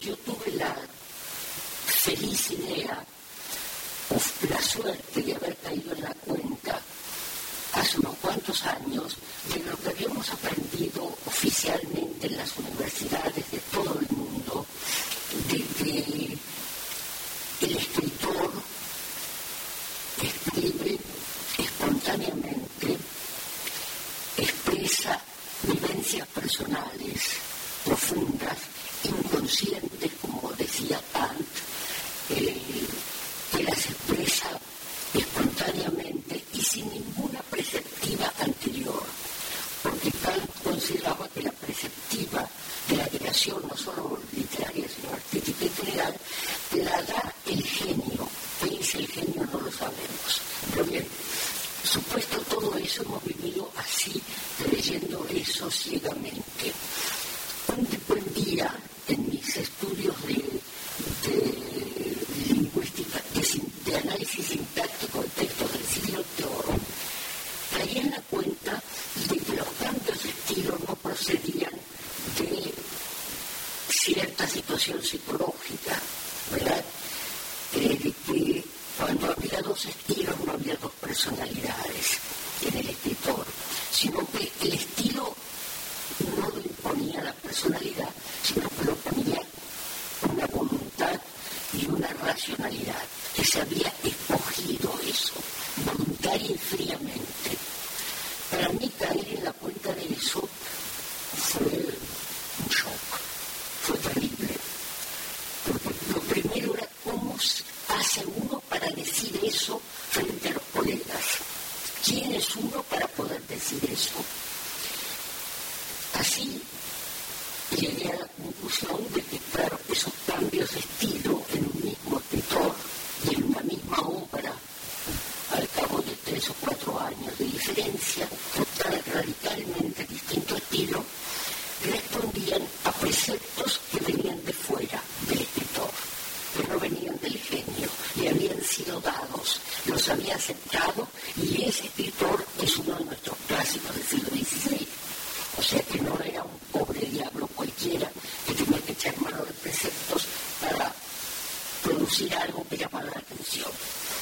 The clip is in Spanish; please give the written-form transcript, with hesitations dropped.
yo tuve la feliz idea o la suerte de haber caído en la cuenta hace unos cuantos años de lo que habíamos aprendido oficialmente en las universidades de todo el mundo, de que el escritor escribe espontáneamente, expresa vivencias personales profundas, inconscientes, como decía Kant, que las expresa espontáneamente y sin ninguna preceptiva anterior, porque Kant consideraba que la preceptiva de la creación, no solo literaria, sino artística en general, la da el genio. ¿Qué es el genio? No lo sabemos. Pero bien, supuesto todo eso, hemos vivido así, leyendo eso ciegamente. Un buen día, en mis estudios de lingüística, de análisis sintáctico de textos del siglo de oro, caí en la cuenta de que los cambios de estilo no procedían de cierta situación psicológica, ¿verdad? De que cuando había dos estilos no había dos personalidades en el escritor, sino que el estilo no lo imponía la personalidad, sino que lo ponía una voluntad y una racionalidad, que se había escogido eso, voluntaria y fríamente. Para mí caer en la cuenta de eso fue un shock, fue terrible. Porque lo primero era cómo hace uno para decir eso frente a los colegas. ¿Quién es uno para poder decir eso? Así llegué a la conclusión de que, claro, esos cambios de estilo en un mismo escritor y en una misma obra, al cabo de 3 o 4 años de diferencia, total, radicalmente distinto estilo, respondían a preceptos que venían de fuera del escritor, que no venían del genio, le habían sido dados, los había aceptado, y ese escritor es uno de nuestros clásicos del siglo XVI. O sea que no era un pobre diablo cualquiera que tenía que echar mano de preceptos para producir algo que llamara la atención.